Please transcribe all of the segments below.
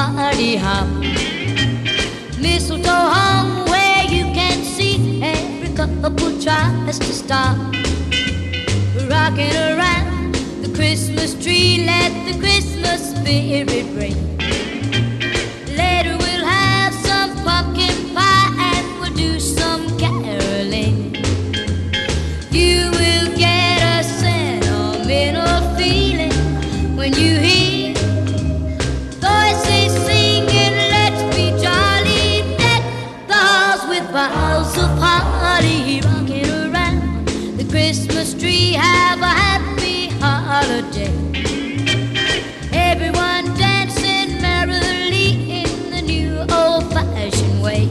party hop. Mistletoe hung where you can see every couple tries to stop. Rocking around the Christmas tree, let the Christmas spirit ring. Later we'll have some pumpkin pie and we'll do some caroling. You will get a sentimental feeling when you hear voices singing, let's be jolly, deck the halls with boughs of holly. Rocking around the Christmas tree, have a happy holiday. Everyone dancing merrily in the new old-fashioned way.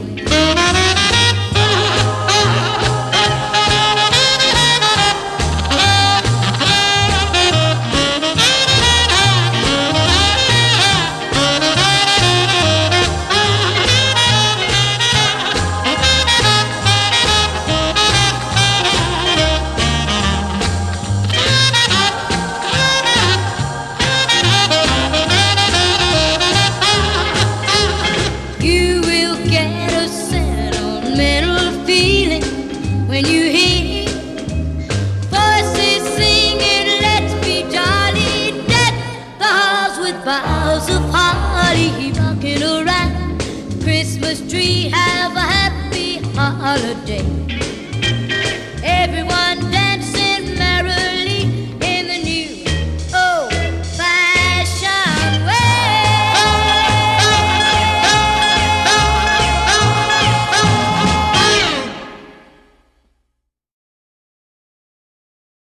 When you hear voices singing, let's be jolly, deck the halls with boughs of holly. Rocking around the Christmas tree, have a happy holiday.